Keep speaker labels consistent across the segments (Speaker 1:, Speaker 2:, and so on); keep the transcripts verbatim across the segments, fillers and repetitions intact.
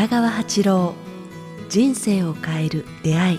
Speaker 1: 北川八郎、人生を変える出会い。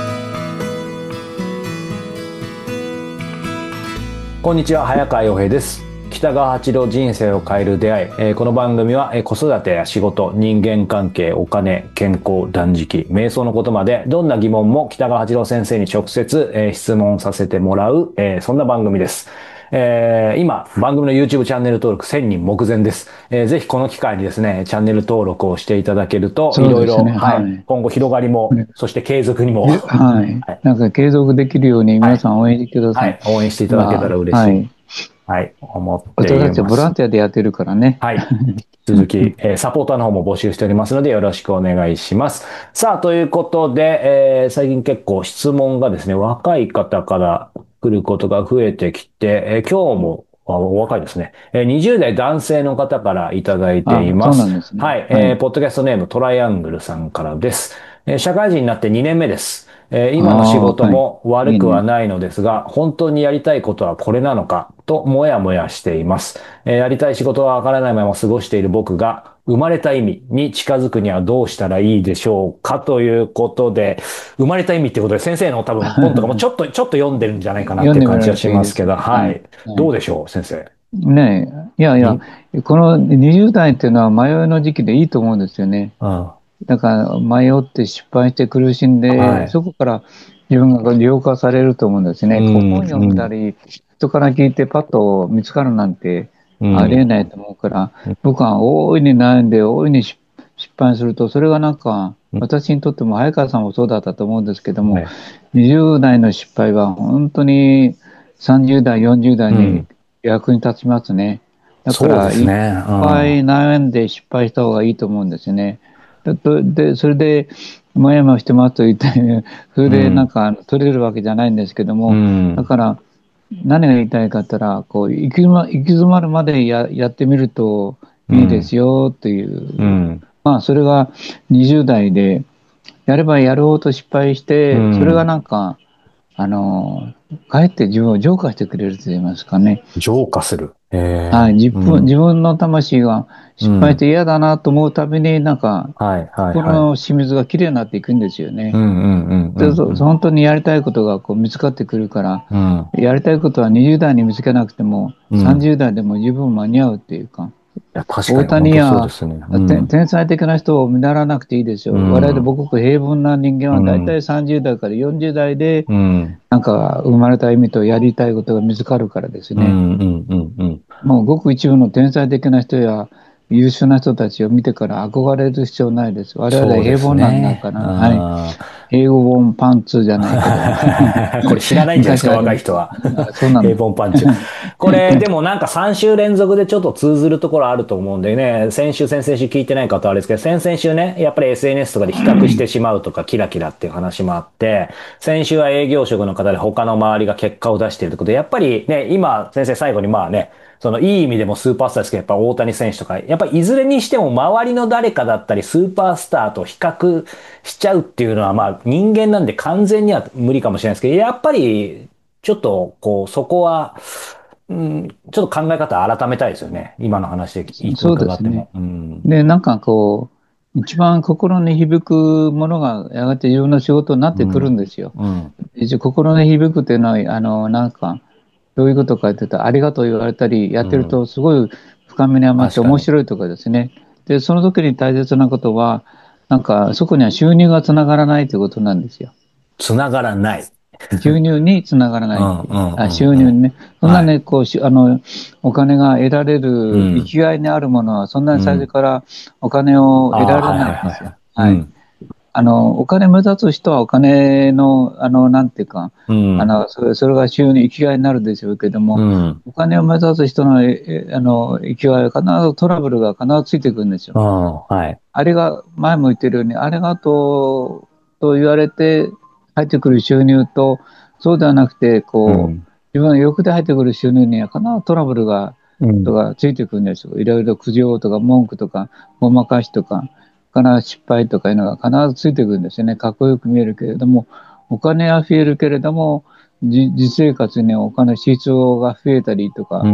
Speaker 2: こんにちは、早川洋平です。北川八郎、人生を変える出会い、えー、この番組は、えー、子育てや仕事、人間関係、お金、健康、断食、瞑想のことまでどんな疑問も北川八郎先生に直接、えー、質問させてもらう、えー、そんな番組です。えー、今、番組の YouTube チャンネル登録せんにん目前です。えー、ぜひこの機会にですね、チャンネル登録をしていただけると、いろいろ、はい、今後広がりも、ね、そして継続にも、
Speaker 3: はい、はい。なんか継続できるように皆さん応援してください。
Speaker 2: はい、はい、応援していただけたら嬉しい。はい、はい、思っています。
Speaker 3: 私たちはボランティアでやってるからね。
Speaker 2: はい。続き、えー、サポーターの方も募集しておりますのでよろしくお願いします。さあ、ということで、えー、最近結構質問がですね、若い方から来ることが増えてきて、えー、今日もお若いですね、えー。にじゅう代男性の方からいただいています。
Speaker 3: そうなんですね。
Speaker 2: はい。えー、はい、ポッドキャストネームトライアングルさんからです。えー、社会人になってにねんめです。えー、今の仕事も悪くはないのですが、いいね、本当にやりたいことはこれなのかともやもやしています。えー、やりたい仕事はわからないまま過ごしている僕が生まれた意味に近づくにはどうしたらいいでしょうかということで、生まれた意味ってことで先生の多分本とかもちょっとちょっと読んでるんじゃないかなっていう感じはしますけど、はい、はい。どうでしょう、先生。
Speaker 3: ねえ、いやいや、このにじゅう代っていうのは迷いの時期でいいと思うんですよね。うん、だから迷って失敗して苦しんで、はい、そこから自分が浄化されると思うんですね。うん、本読んだり、うん、人から聞いてパッと見つかるなんてありえないと思うから、うん、僕は大いに悩んで大いに失敗すると、それがなんか私にとっても早川さんもそうだったと思うんですけども、はい、にじゅう代の失敗は本当にさんじゅう代よんじゅう代に役に立ちますね。だからいっぱい悩んで失敗した方がいいと思うんですよね。で、それでもやもやしてますと言ってそれでなんか取れるわけじゃないんですけども、うん、だから何が言いたいかって言ったらこう行き詰ま、行き詰まるまで や, やってみるといいですよっていう、うん、まあそれがにじゅう代でやればやろうと失敗して、うん、それがなんかあのかえって自分を浄化してくれると言いますかね。
Speaker 2: 浄化する。
Speaker 3: はい、自分、うん、自分の魂が失敗して嫌だなと思うたびに、なんか、心の清水がきれいになっていくんですよね。本当にやりたいことがこう見つかってくるから、うん、やりたいことはにじゅう代に見つけなくても、うん、さんじゅう代でも十分間に合うっていうか。
Speaker 2: いや確かに大谷や、ね
Speaker 3: うん、天才的な人を見習わなくていいですよ。うん、我々母国平凡な人間はだいたいさんじゅう代からよんじゅう代で、うん、なんか生まれた意味とやりたいことが見つかるからですね。もうごく一部の天才的な人や優秀な人たちを見てから憧れる必要ないです。我々は平凡なんだから、ね、はい。英語本パンツじゃないけど。
Speaker 2: これ知らないんじゃないですか、若い人は。
Speaker 3: そうなん
Speaker 2: 平凡パンチ。これ、でもなんかさん週連続でちょっと通ずるところあると思うんでね、先週、先々週聞いてない方はあれですけど、先々週ね、やっぱり エスエヌエス とかで比較してしまうとか、キラキラっていう話もあって、先週は営業職の方で他の周りが結果を出しているということで、やっぱりね、今、先生最後にまあね、そのいい意味でもスーパースターですけど、やっぱ大谷選手とか、やっぱりいずれにしても周りの誰かだったりスーパースターと比較しちゃうっていうのはまあ人間なんで完全には無理かもしれないですけど、やっぱりちょっとこうそこは、うん、ちょっと考え方改めたいですよね。今の話で伺っても。
Speaker 3: そうですね。うん、で、なんかこう、一番心に響くものがやがて自分の仕事になってくるんですよ。うんうん、一応心に響くっていうのは、あの、なんか、どういうことかって言ったら、ありがとう言われたり、やってるとすごい深みに余って面白いとかですね。で、その時に大切なことは、なんか、そこには収入がつながらないということなんですよ。
Speaker 2: つながらない。
Speaker 3: 収入につながらないっていう。あ、収入にね。そんなね、はい、こう、あの、お金が得られる生きがいにあるものは、そんなに最初からお金を得られないんですよ。はい。あの、お金目指す人はお金の、あの、なんていうか、うん、あの、それ、それが収入、生きがいになるでしょうけども、うん、お金を目指す人の、え、あの、生きがいは必ずトラブルが必ずついてくるんですよ。
Speaker 2: あ、はい。
Speaker 3: あれが、前も言ってるように、ありがとうと言われて入ってくる収入と、そうではなくて、こう、うん、自分の欲で入ってくる収入には必ずトラブルが、うん、とかついてくるんですよ。いろいろ苦情とか文句とか、ごまかしとか、必ず失敗とかいうのが必ずついてくるんですよね。かっこよく見えるけれども、お金は増えるけれども、実生活にお金支出が増えたりとか、うん、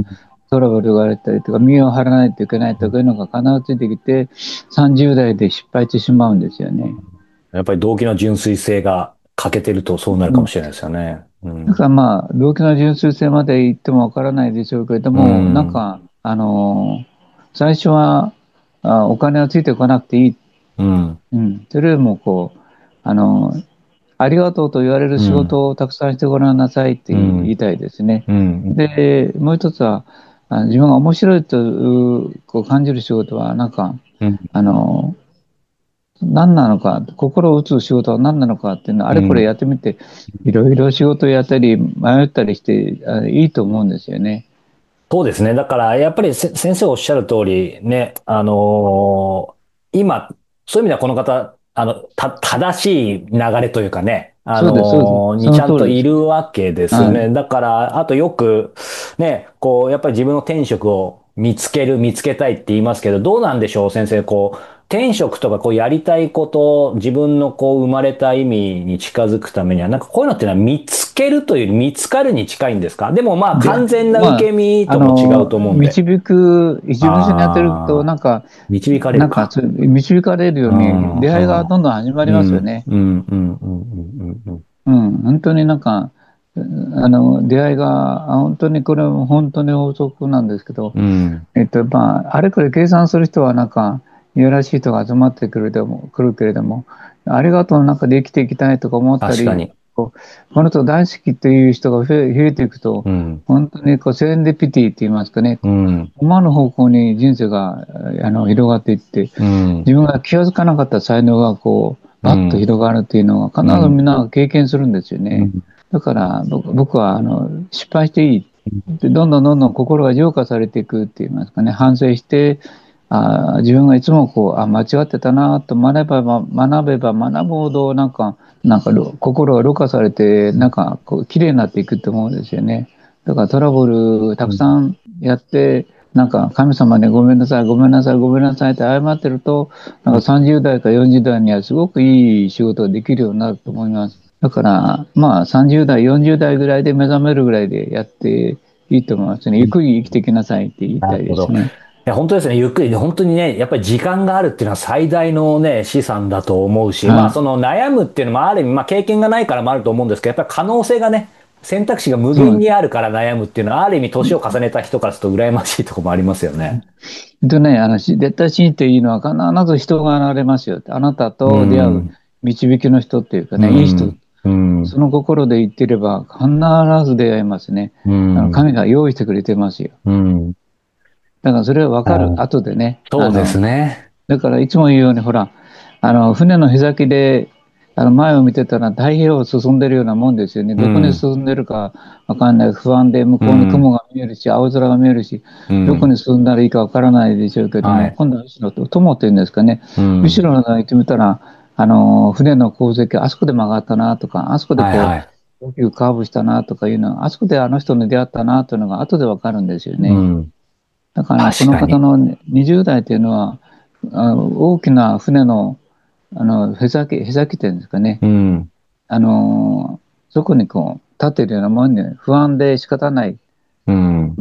Speaker 3: トラブルがあったりとか、身を張らないといけないとかいうのが必ずついてきて、さんじゅう代で失敗してしまうんですよね。
Speaker 2: やっぱり動機の純粋性が欠けてるとそうなるかもしれないですよね。うん。
Speaker 3: だからまあ、動機の純粋性まで言ってもわからないでしょうけれど
Speaker 2: う
Speaker 3: も、
Speaker 2: ん。
Speaker 3: なんか、あの、最初はあお金はついてこなくていい。
Speaker 2: うん。
Speaker 3: うん。それよりもこう、あの、ありがとうと言われる仕
Speaker 2: うん。
Speaker 3: 事をたくさんしてごらんなさいって
Speaker 2: うん。
Speaker 3: 言いたいですね。
Speaker 2: うん。
Speaker 3: で、もう一つは、あ自分が面白いとうこう感じる仕事は、なんか、
Speaker 2: うん。
Speaker 3: あの、何なのか、心を打つ仕事は何なのかっていうのは、あれこれ
Speaker 2: うん。
Speaker 3: やってみて、いろいろ仕事をやったり、迷ったりして、あいいと思うんですよね。
Speaker 2: そうですね。だから、やっぱりせ先生おっしゃる通り、ね、あのー今、そういう意味ではこの方、あの、た、正しい流れというかね、あ
Speaker 3: そうです、そうです。
Speaker 2: のーに
Speaker 3: その
Speaker 2: ちゃんとい
Speaker 3: 通りですね。
Speaker 2: るわけですよ
Speaker 3: はい。
Speaker 2: ね。だから、あとよく、ね、こう、やっぱり自分の天職を見つける、見つけたいって言いますけど、どうなんでしょう、先生、こう、天職とかこうやりたいこと、自分のこう生まれた意味に近づくためには、なんかこういうのっていうのは見つけるというより見つかるに近いんですか？でもまあ
Speaker 3: で、
Speaker 2: 完全な受
Speaker 3: ま
Speaker 2: け身
Speaker 3: あ、あ
Speaker 2: とも違う
Speaker 3: の、
Speaker 2: と思うんで。
Speaker 3: 導く、自分一緒にやってると、
Speaker 2: ああ、
Speaker 3: なんか、
Speaker 2: 導かれ
Speaker 3: なんか
Speaker 2: るか。
Speaker 3: そう導かれるよ
Speaker 2: う
Speaker 3: うに、出会いが
Speaker 2: ん、
Speaker 3: どんどん始まり
Speaker 2: うん、
Speaker 3: ますよね。
Speaker 2: うん、うん、うん、うん、うん、
Speaker 3: うん、本当になんか、あの、出会いが、あ本当にこれも本当に法則なんですけど、
Speaker 2: うん、
Speaker 3: えっと、まあ、あれこれ計算する人はなんか、いやらしい人が集まってくるでも、来るけれども、ありがとうの中で生きていきたいとか思ったり、
Speaker 2: 確かに。
Speaker 3: こうこの人大好きっていう人が増え、増えていくと、
Speaker 2: うん、
Speaker 3: 本当にこう、セレンディピティって言いますかね、
Speaker 2: うん、
Speaker 3: 思わぬ方向に人生があの広がっていって、
Speaker 2: うん、
Speaker 3: 自分が気が付かなかった才能がこう、バッと
Speaker 2: うん、
Speaker 3: 広がるっていうのは必
Speaker 2: うん、
Speaker 3: ずみんな経験するんですよね。
Speaker 2: うん、
Speaker 3: だから僕僕はあの失敗していい。でどんどんどんどん心が浄化されていくって言いますかね、反省して、あ自分がいつもこう、あ、間違ってたなと学べば、学べば学ぶほど、なんか、なんか心がろ過されて、なんかこう、綺麗になっていくと思うんですよね。だからトラブルたくさんやって、なんか神様にごめんなさい、ごめんなさい、ごめんなさいって謝ってると、なんかさんじゅう代かよんじゅう代にはすごくいい仕事ができるようになると思います。だから、まあさんじゅう代、よんじゅう代ぐらいで目覚めるぐらいでやっていいと思いますね。ゆっくり生きてきなさいって言いたい
Speaker 2: なるほど。
Speaker 3: ですね。
Speaker 2: いや、本当ですね。ゆっくり、本当にね、やっぱり時間があるっていうのは最大のね、資産だと思うし、まあ、
Speaker 3: はい。
Speaker 2: その悩むっていうのもある意味、まあ、経験がないからもあると思うんですけど、やっぱり可能性がね、選択肢が無
Speaker 3: そう。
Speaker 2: 限にあるから悩むっていうのは、ある意味、年を重ねた人からすると羨ましいところもありますよね。
Speaker 3: でね、あの、し絶対信じていいのは必ず人が現れますよって。あなた
Speaker 2: う
Speaker 3: と出会う
Speaker 2: ん、
Speaker 3: 導きの人っていうか
Speaker 2: う
Speaker 3: ね、いい人、
Speaker 2: ん、うん、
Speaker 3: その心で言ってれば必ず出会いますね。
Speaker 2: う
Speaker 3: あの、
Speaker 2: ん、
Speaker 3: 神が用意してくれてますよ。
Speaker 2: うん。
Speaker 3: だからそれは分かる。
Speaker 2: あ、
Speaker 3: 後でね。
Speaker 2: そうです
Speaker 3: あの、
Speaker 2: ね。
Speaker 3: だからいつも言うように、ほら、あの、船の舳先で、あの、前を見てたら太平洋を進んでるようなもんですよね。どこに
Speaker 2: うん、
Speaker 3: 進んでるかわかんない。不安で、向こうに
Speaker 2: うん、
Speaker 3: 雲が見えるし、青空が見えるし、
Speaker 2: うん。
Speaker 3: どこに進んだらいいかわからないでしょうけども、
Speaker 2: はい。
Speaker 3: 今度は後ろと、友っていうんですかね。
Speaker 2: うん。
Speaker 3: 後ろの方に行ってみたら、あの、船の航跡、あそこで曲がったなとか、あそこで
Speaker 2: はい、
Speaker 3: こ
Speaker 2: はい。
Speaker 3: う、大きくカーブしたなとかいうのは、あそこであの人に出会ったなというのが後でわかるんですよね。
Speaker 2: うん。
Speaker 3: だから、こ
Speaker 2: 確かに。
Speaker 3: の方のにじゅう代というのは、あの大きな船の、あの、へさき、へさきっていうんですかね。
Speaker 2: うん。
Speaker 3: あの、そこにこう、立っているようなもんで、不安で仕方ない。
Speaker 2: うん。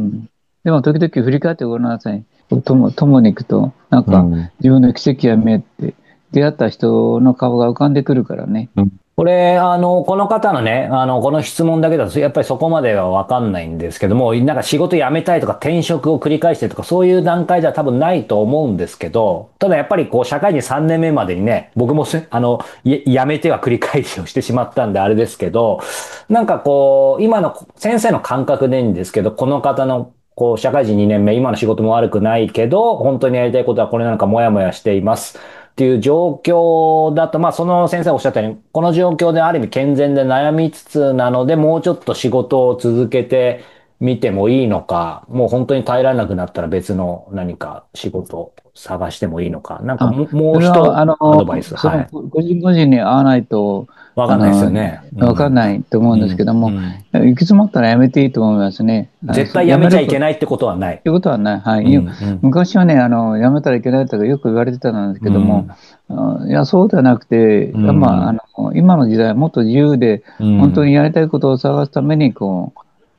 Speaker 3: うん。でも、時々振り返ってごらんなさい。友、友に行くと、なんか、
Speaker 2: うん。
Speaker 3: 自分の奇跡が見えて、出会った人の顔が浮かんでくるからね。
Speaker 2: うん。これ、あの、この方のね、あの、この質問だけだと、やっぱりそこまではわかんないんですけども、なんか仕事辞めたいとか転職を繰り返してとか、そういう段階では多分ないと思うんですけど、ただやっぱりこう、社会人さんねんめまでにね、僕もせあの、や辞めては繰り返しをしてしまったんであれですけど、なんかこう、今の先生の感覚でいいんですけど、この方のこう、社会人にねんめ、今の仕事も悪くないけど、本当にやりたいことはこれなのかモヤモヤしています。っていう状況だと、まあ、その先生がおっしゃったように、この状況である意味健全で悩みつつなので、もうちょっと仕事を続けてみてもいいのか、もう本当に耐えられなくなったら別の何か仕事を探してもいいのか、なんか
Speaker 3: あ、
Speaker 2: もう、もう
Speaker 3: それは、あ
Speaker 2: 一
Speaker 3: の、
Speaker 2: アドバイス、
Speaker 3: その、
Speaker 2: はい。
Speaker 3: 個人個人に合わないと、
Speaker 2: わかんないですよ
Speaker 3: あの、
Speaker 2: ね。う
Speaker 3: わかん
Speaker 2: ん。
Speaker 3: ないと思うんですけ
Speaker 2: うん。
Speaker 3: ども、
Speaker 2: うん。
Speaker 3: 行き詰まったらやめていいと思いますね。あ
Speaker 2: 絶対やめちゃ
Speaker 3: やめるこ
Speaker 2: いけないってことはない。
Speaker 3: ということはない。はい。いや
Speaker 2: うん。うん。
Speaker 3: 昔はね、あの、やめたらいけないとかよく言われてたんですけども、
Speaker 2: うん。
Speaker 3: あいや、そうではなくて、
Speaker 2: う
Speaker 3: まあ、あ
Speaker 2: ん。
Speaker 3: の、今の時代はもっと自由で、
Speaker 2: うん。
Speaker 3: 本当にやりたいことを探すために、こう、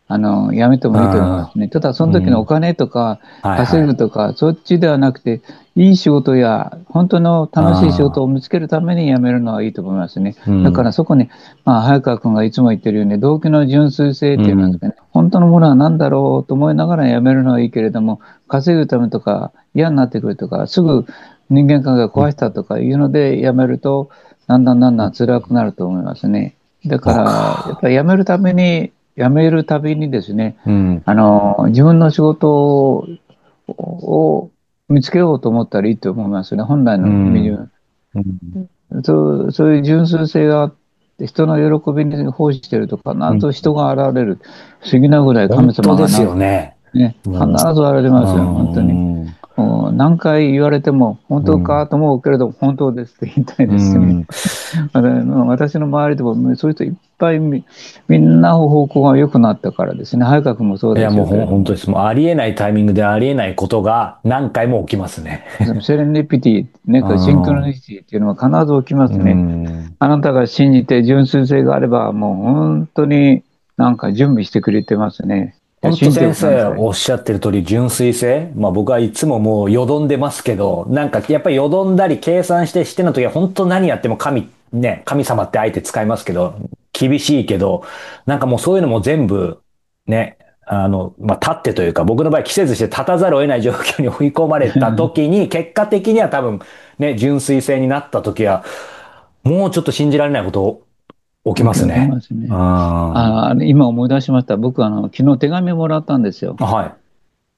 Speaker 3: あの、やめてもいいと思いますね。ただ、その時のお金とか、稼ぐとか、そっちではなくて、いい仕事や、本当の楽しい仕事を見つけるために辞めるのはいいと思いますね。だからそこに、まあ、早川君がいつも言ってるように、動機の純粋性っていうんですかね、本当のものは何だろうと思いながら辞めるのはいいけれども、稼ぐためとか、嫌になってくるとか、すぐ人間関係を壊したとかいうので辞めると、だんだんだんだん辛くなると思いますね。だから、やっぱり辞めるために、辞めるたびにですね、うん、あの、自分の仕事を、を見つけようと思ったらいいと思いますね、本来の意味では。うんうん、そう、そういう純粋性があって、人の喜びに奉仕してるとか、なんと人が現れる、不思議なぐらい神様が
Speaker 2: ですよね。
Speaker 3: ね、必ず現れますよ、本当に。もう何回言われても、本当かと思うけれども、本当ですって言いたいですね。私の周りでも、そういう人いっぱいみ、みんな方向が良くなったからですね。早川君もそうですよ。
Speaker 2: いや、もう本当です。もうありえないタイミングでありえないことが何回も起きますね。
Speaker 3: セレンディピティ、ね、シンクロニシティっていうのは必ず起きますね。あなたが信じて純粋性があれば、もう本当になんか準備してくれてますね。
Speaker 2: 本当先生おっしゃってる通り純粋性。まあ僕はいつももうよどんでますけど、なんかやっぱりよどんだり計算してしての時は本当何やっても神、ね、神様って相手使いますけど、厳しいけど、なんかもうそういうのも全部、ね、あの、まあ立ってというか僕の場合季節して立たざるを得ない状況に追い込まれた時に、結果的には多分ね、純粋性になった時は、もうちょっと信じられないことを起きますね。
Speaker 3: 起きますね。ああ、今思い出しました。僕、あの、昨日手紙もらったんですよ。
Speaker 2: はい。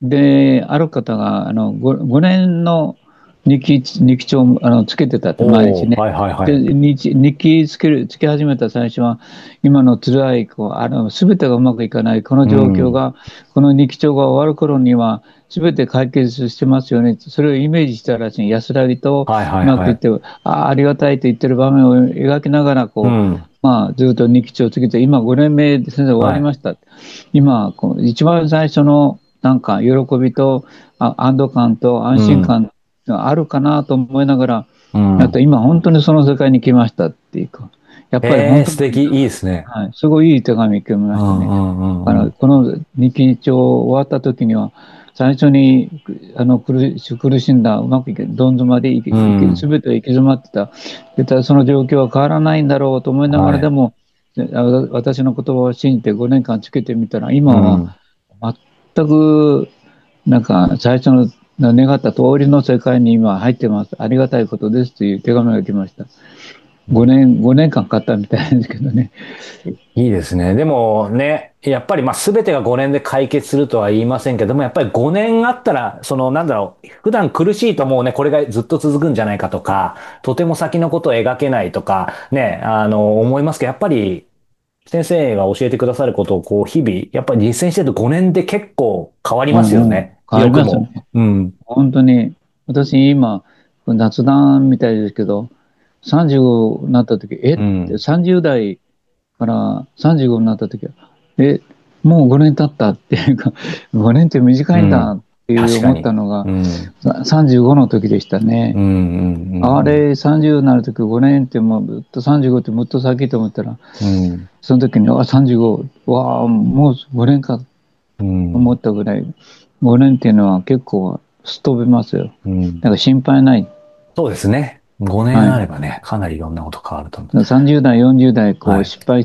Speaker 3: で、ある方が、あの、ご, ごねんの日記、日記帳あのつけてたって、毎日ね。
Speaker 2: はいはいはい。
Speaker 3: で、日日記つける、つけ始めた最初は、今の辛い、こう、あの、すべてがうまくいかない、この状況が、うん、この日記帳が終わる頃には、すべて解決してますよね。それをイメージしたらしい、安らぎと、うまくいって、はいはいはい、ああ、ありがたいと言ってる場面を描きながら、こう、うんまあ、ずっと日記帳をつけて、今ごねんめで先生終わりました。はい、今、こう一番最初のなんか喜びと安堵感と安心感があるかなと思いながら、うん、あと今本当にその世界に来ましたっていうか、やっぱり本当に、えー、
Speaker 2: 素敵、いいですね。
Speaker 3: はい、すごいいい手紙読みましたね。だからこの日記帳終わった時には、最初にあの苦し苦しんだ、うまくいけどん詰まり、すべて行き詰まってた、絶対その状況は変わらないんだろうと思いながらでも、はい、私の言葉を信じてごねんかんつけてみたら、今は全くなんか最初の願った通りの世界に今入ってます。ありがたいことですという手紙が来ました。ごねん、ごねんかんかかったみたいですけどね。
Speaker 2: いいですね。でもね、やっぱりまあ全てがごねんで解決するとは言いませんけども、やっぱりごねんあったら、そのなんだろう、普段苦しいともうね、これがずっと続くんじゃないかとか、とても先のことを描けないとか、ね、あの、思いますけど、やっぱり先生が教えてくださることをこう日々、やっぱり実践してるとごねんで結構変わりますよね。
Speaker 3: うんうん、変わりますね。うん。本当に、私今、雑談みたいですけど、さんじゅうごになった時、え、うん、さんじゅう代からさんじゅうごになった時は、え、もうごねん経ったっていうか、ごねんって短いんだっていう思ったのが、うん、さんじゅうごの時でしたね。うんうんうん、あれ、さんじゅうになる時ごねんってもうずっとさんじゅうごってもっと先と思ったら、うん、その時に、あ、さんじゅうご、わあ、もうごねんかと思ったぐらい、ごねんっていうのは結構すっ飛びますよ。うん、なんか心配ない。
Speaker 2: そうですね。ごねんあればね、はい、かなりいろんなこと変わると思う。
Speaker 3: さんじゅう代、よんじゅう代、こう、はい、失敗して、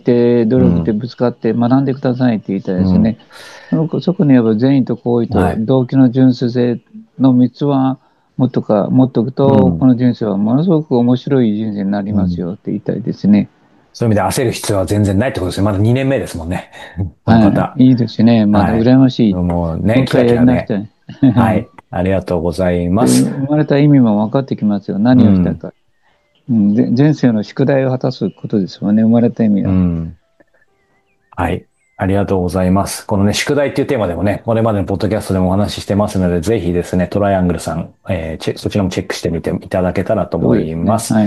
Speaker 3: 努力でぶつかって学んでくださいって言ったらですね、うん、そこにやっぱ善意と行為と動機の純粋性のみっつは持っとか、持っとくと、うん、この人生はものすごく面白い人生になりますよって言いたいですね。うん、
Speaker 2: そういう意味で焦る必要は全然ないってことですね。まだにねんめですもんね。
Speaker 3: この方。はい、いいですね。まだ羨ましい。
Speaker 2: はい、もうね、キラキラね。はい。ありがとうございます。
Speaker 3: 生まれた意味も分かってきますよ。何をしたか。うんうん、前世の宿題を果たすことですもんね。生まれた意味は。うん、
Speaker 2: はい。ありがとうございます。このね、宿題っていうテーマでもね、これまでのポッドキャストでもお話ししてますので、ぜひですね、トライアングルさん、えー、そちらもチェックしてみていただけたらと思います。
Speaker 3: そうですね。はい。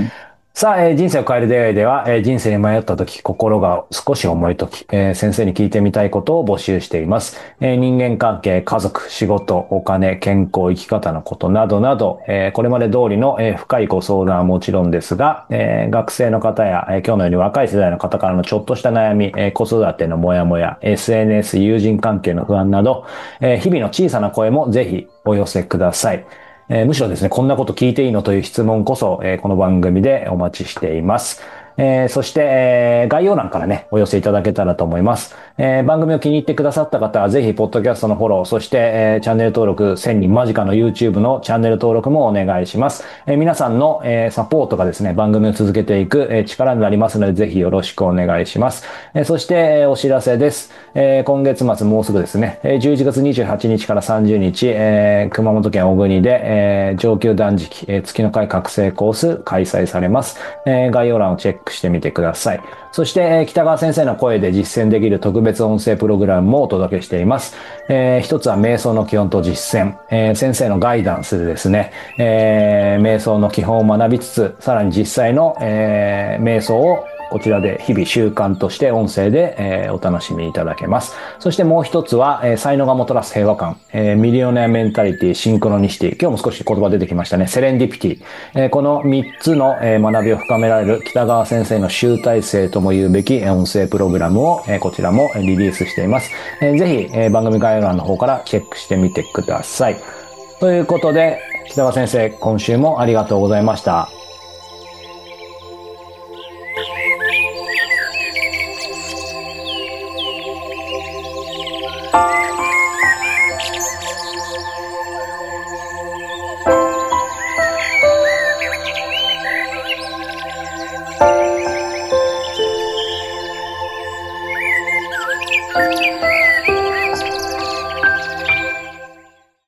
Speaker 2: さあ、えー人生を変える出会いでは、えー人生に迷った時、心が少し重い時、えー先生に聞いてみたいことを募集しています。えー人間関係、家族、仕事、お金、健康、生き方のことなどなど、えーこれまで通りの、えー深いご相談はもちろんですが、えー学生の方や、えー今日のように若い世代の方からのちょっとした悩み、えー子育てのモヤモヤ、エスエヌエス、友人関係の不安など、えー日々の小さな声もぜひお寄せください。えーむしろですね、こんなこと聞いていいのという質問こそ、えーこの番組でお待ちしています。えーそして、えー概要欄からね、お寄せいただけたらと思います。えー番組を気に入ってくださった方は、ぜひ、ポッドキャストのフォロー、そして、えーチャンネル登録、せんにん間近の YouTube のチャンネル登録もお願いします。えー皆さんの、えーサポートがですね、番組を続けていく、えー力になりますので、ぜひよろしくお願いします。えーそして、えーお知らせです。えー今月末もうすぐですね、えーじゅういちがつにじゅうはちにちからさんじゅうにち、えー熊本県小国で、えー上級断食、えー月の会覚醒コース開催されます。えー概要欄をチェックしてみてください。そして、えー北川先生の声で実践できる特別音声プログラムもお届けしています。えー一つは瞑想の基本と実践、えー先生のガイダンスでですね、えー瞑想の基本を学びつつ、さらに実際の、えー瞑想をこちらで日々習慣として音声で、えーお楽しみいただけます。そしてもう一つは、えー才能がもたらす平和感、えーミリオネアメンタリティ、シンクロニシティ、今日も少し言葉出てきましたね、セレンディピティ、えーこのみっつの、えー学びを深められる北川先生の集大成とも言うべき音声プログラムを、えーこちらもリリースしています。えーぜひ、えー番組概要欄の方からチェックしてみてください。ということで、北川先生、今週もありがとうございました。